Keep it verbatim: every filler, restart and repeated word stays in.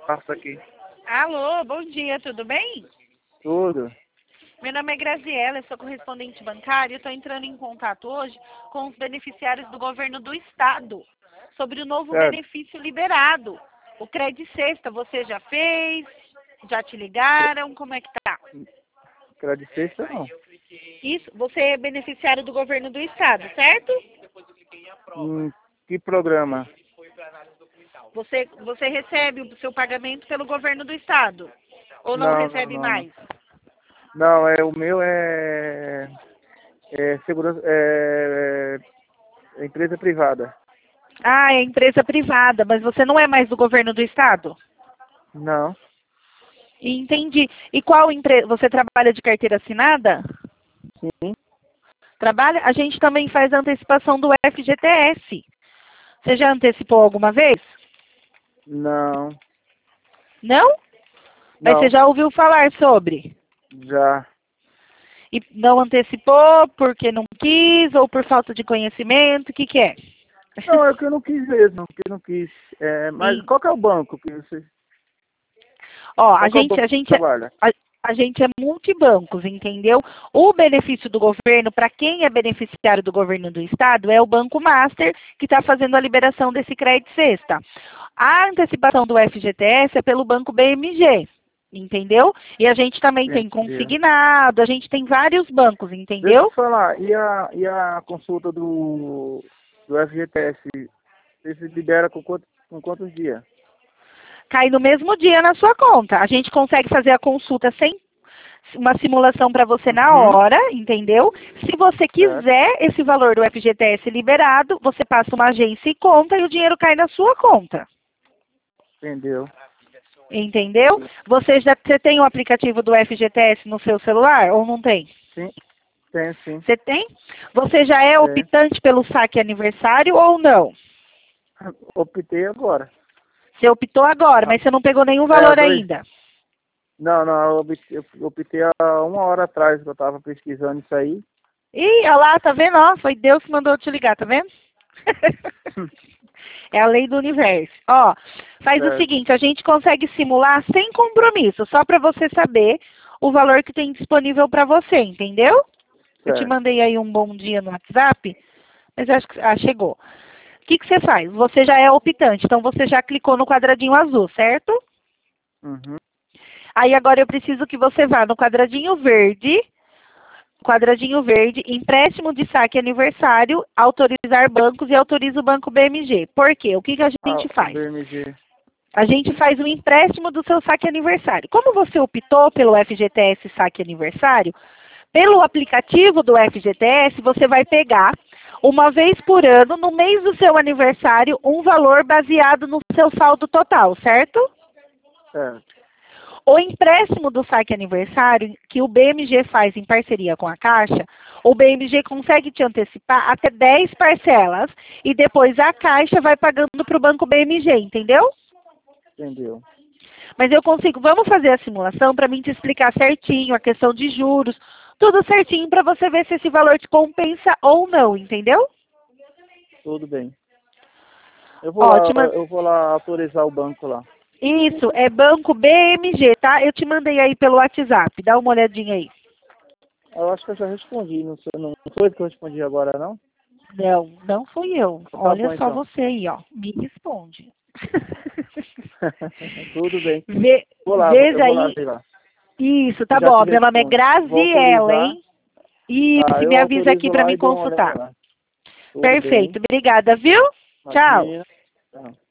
Passa aqui. Alô, bom dia, tudo bem? Tudo. Meu nome é Graziela, eu sou correspondente bancária e estou entrando em contato hoje com os beneficiários do governo do estado sobre o novo Certo. benefício liberado. O Cred Sexta, você já fez? Já te ligaram? Como é que tá? Crédito sexta não. Isso, você é beneficiário do governo do estado, certo? Hum, que programa? Você, você recebe o seu pagamento pelo governo do estado? Ou não, Não, não, recebe não, mais? não. Não, é, o meu é, é segurança, é, é empresa privada. Ah, é empresa privada, mas você não é mais do governo do estado? Não. Entendi. E qual empresa? Você trabalha de carteira assinada? Sim. Trabalha? A gente também faz a antecipação do F G T S. Você já antecipou alguma vez? Não. Não? Mas você Não. já ouviu falar sobre? Já. E não antecipou porque não quis ou por falta de conhecimento? O que que é? Não, é que eu não quis mesmo, que eu não quis. É, mas E, qual que é o banco que você... ó, a Qual que é o gente, banco a que você gente, trabalha? a, a gente é multibancos, entendeu? O benefício do governo, para quem é beneficiário do governo do estado, é o Banco Master, que está fazendo a liberação desse crédito sexta. A antecipação do F G T S é pelo Banco B M G, entendeu? E a gente também tem Entendeu? consignado, a gente tem vários bancos, Deixa eu entendeu? falar, e a, e a consulta do, do F G T S, você se libera com, quanto, com quantos dias? Cai no mesmo dia na sua conta. A gente consegue fazer a consulta sem uma simulação para você na Uhum. hora, entendeu? Se você Certo. quiser esse valor do F G T S liberado, você passa uma agência e conta e o dinheiro cai na sua conta. Entendeu? Entendeu? Você já você tem o aplicativo do F G T S no seu celular ou não tem? Sim, tem sim. Você tem? Você já é Tem. optante pelo saque aniversário ou não? Optei agora. Você optou agora, Ah, mas você não pegou nenhum é, há valor dois. ainda. Não, não, eu optei, eu optei há uma hora atrás que eu estava pesquisando isso aí. Ih, olha lá, tá vendo? Ó, foi Deus que mandou eu te ligar, tá vendo? É a lei do universo. Ó, faz o Certo, seguinte, a gente consegue simular sem compromisso, só para você saber o valor que tem disponível para você, entendeu? Eu te certo. mandei aí um bom dia no WhatsApp, mas acho que ah, chegou. O que, que você faz? Você já é optante, então você já clicou no quadradinho azul, certo? Uhum. Aí agora eu preciso que você vá no quadradinho verde, quadradinho verde, empréstimo de saque aniversário, autorizar bancos e autoriza o banco B M G. Por quê? O que, que a Ah, gente o faz? B M G. A gente faz um empréstimo do seu saque aniversário. Como você optou pelo F G T S saque aniversário, pelo aplicativo do F G T S, você vai pegar uma vez por ano, no mês do seu aniversário, um valor baseado no seu saldo total, certo? Certo. O empréstimo do saque aniversário, que o B M G faz em parceria com a Caixa, o B M G consegue te antecipar até dez parcelas e depois a Caixa vai pagando para o banco B M G, entendeu? Entendeu? Mas eu consigo, vamos fazer a simulação para mim te explicar certinho a questão de juros, tudo certinho para você ver se esse valor te compensa ou não, entendeu? Tudo bem. Eu vou lá, Ótimo. eu vou lá autorizar o banco lá. Isso, é banco B M G, tá? Eu te mandei aí pelo WhatsApp, dá uma olhadinha aí. Eu acho que eu já respondi, não, sei, não foi que eu respondi agora, não? Não, não fui eu. Tá Olha bom só então. você aí, ó. Me responde. Tudo bem. Ve- Vou lá, eu veja vou lá aí. ver lá. Isso, E tá já te bom. Meu nome é respondo. Vou Graziela, autorizar. hein? Isso, Tá, eu me avisa aqui autorizo para lá me e dou uma olhada consultar. lá. Tudo bem. Perfeito. Obrigada, viu? Tchau. Imagina. Tá.